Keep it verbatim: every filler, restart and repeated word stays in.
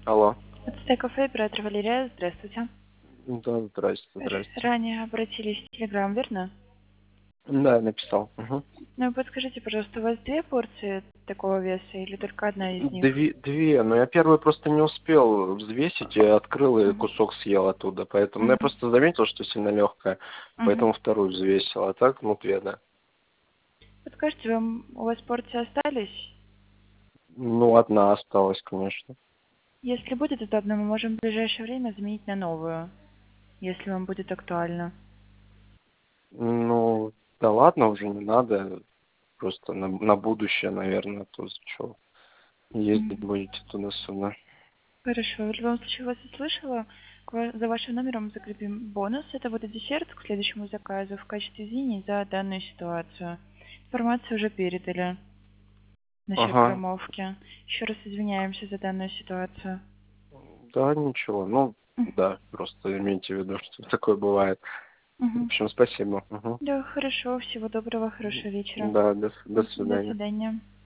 Алло. Это Стей-кафе, оператор Валерия. Здравствуйте. Да, здрасте, Р- здрасте. Ранее обратились в Телеграм, верно? Да, я написал. Угу. Ну, подскажите, пожалуйста, у вас две порции такого веса или только одна из них? Две, две, но я первую просто не успел взвесить, я открыл и Мгм. кусок съел оттуда, поэтому ну, я Мгм. просто заметил, что сильно легкая, Мгм. поэтому вторую взвесил, а так, ну, две, да. Подскажите, вам, у вас порции остались? Ну, одна осталась, конечно. Если будет удобно, мы можем в ближайшее время заменить на новую, если вам будет актуально. Ну, да ладно, уже не надо, просто на, на будущее, наверное, то что ездить Мгм. будете туда-сюда. Хорошо. В любом случае, вас услышала. К ва- За вашим номером закрепим бонус. Это будет десерт к следующему заказу в качестве извинений за данную ситуацию. Информацию уже передали насчет Ага, промовки. Еще раз извиняемся за данную ситуацию. да, ничего, ну, Мгм. да, просто имейте в виду, что такое бывает. В Мгм. общем, спасибо. Мгм. Да, хорошо. Всего доброго, хорошего вечера. Да, до, с- до М, До свидания. свидания.